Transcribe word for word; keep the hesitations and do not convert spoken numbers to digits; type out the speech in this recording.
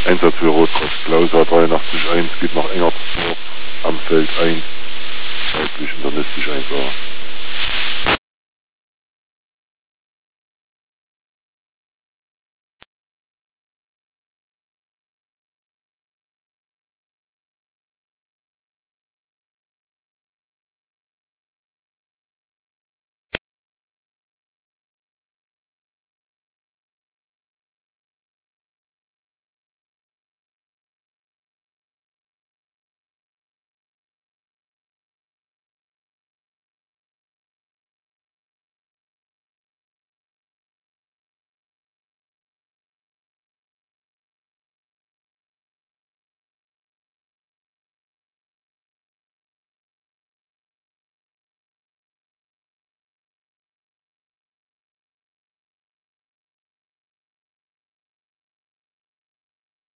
Einsatz für Rotkraft Klausa dreiundachtzig eins geht nach Engertsdorf am Feld eins, seitlich internistisch eins A.